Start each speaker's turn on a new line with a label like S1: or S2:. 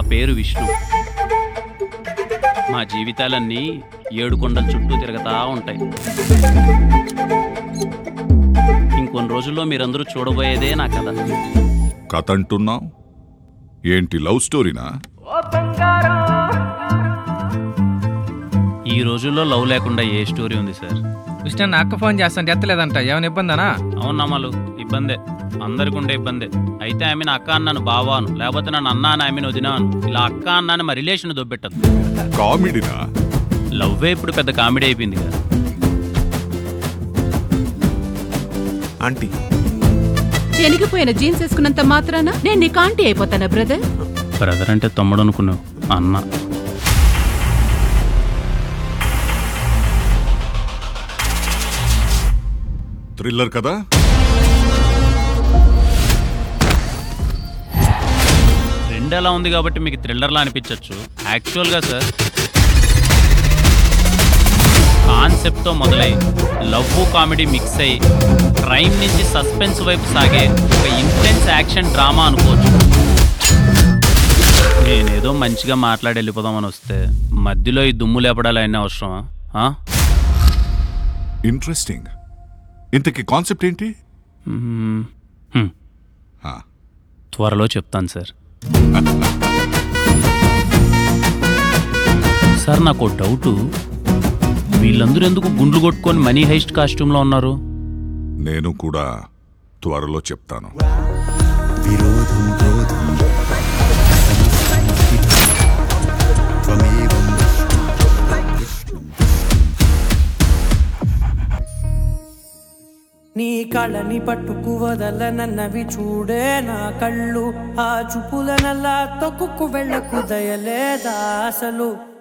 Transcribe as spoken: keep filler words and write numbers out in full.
S1: పేరు విష్ణు. మా జీవితాలన్నీ ఏడు కొండల చుట్టూ తిరగతా ఉంటాయి. ఇంకొన్ని రోజుల్లో మీరందరూ చూడబోయేదే నా కథ.
S2: కథ అంటున్నావు ఏంటి? లవ్ స్టోరీనా?
S1: ఈ రోజుల్లో లవ్ లేకుండా ఏ స్టోరీ ఉంది సార్?
S3: విష్ణు నా అక్క ఫోన్ చేస్తాను ఎత్తలేదంట, ఏమైనా ఇబ్బందనా?
S1: అవునమ్మలు, ఇబ్బందే, అందరికి ఉండే ఇబ్బందే. అయితే ఆమె నా అక్క అన్నాను బావాను, లేకపోతే నన్ను అన్నా అని ఆమెను వదినాను. ఇలా అక్క అన్నాను మా రిలేషన్ దొబ్బెట్టదు.
S2: కామెడీనా?
S1: లవ్వే ఇప్పుడు పెద్ద కామెడీ అయిపోయింది కదా.
S4: ఆంటీ,
S5: చెనిగిపోయిన జీన్స్ వేసుకున్నంత మాత్రాన నేను నీకు ఆంటీ అయిపోతానా బ్రదర్?
S1: బ్రదర్ అంటే తమ్ముడు అనుకున్నావు, అన్న.
S2: థ్రిల్లర్ కదా?
S1: రెండు ఎలా ఉంది కాబట్టి మీకు థ్రిల్లర్లా అనిపించవచ్చు. యాక్చువల్గా సార్ కాన్సెప్ట్తో మొదలై లవ్ కామెడీ మిక్స్ అయ్యి క్రైమ్ నుంచి సస్పెన్స్ వైపు సాగే ఒక ఇంటెన్స్ యాక్షన్ డ్రామా అనుకోవచ్చు. నేనేదో మంచిగా మాట్లాడి వెళ్ళిపోదామని వస్తే మధ్యలో ఈ దుమ్ము లేపడాలి అయినా అవసరమా?
S2: ఇంట్రెస్టింగ్. ఇంతకీ కాన్సెప్ట్ ఏంటి?
S1: మ్మ్. హ్మ్.
S2: ఆ,
S1: త్వరలో చెప్తాను సార్. సార్ నాకు డౌటు, వీళ్ళందరూ ఎందుకు గుండ్లు కొట్టుకొని మనీ హైస్ట్ కాస్ట్యూమ్లో ఉన్నారు?
S2: నేను కూడా త్వరలో చెప్తాను.
S4: విరోధం క్రోధం త్వమేవం
S6: నీ కళ్ళని పట్టుకు వదలనన్నవి చూడే నా కళ్ళు, ఆ చూపుల నల్లా తొక్కుకు వెళ్ళకు దయలేదా అసలు?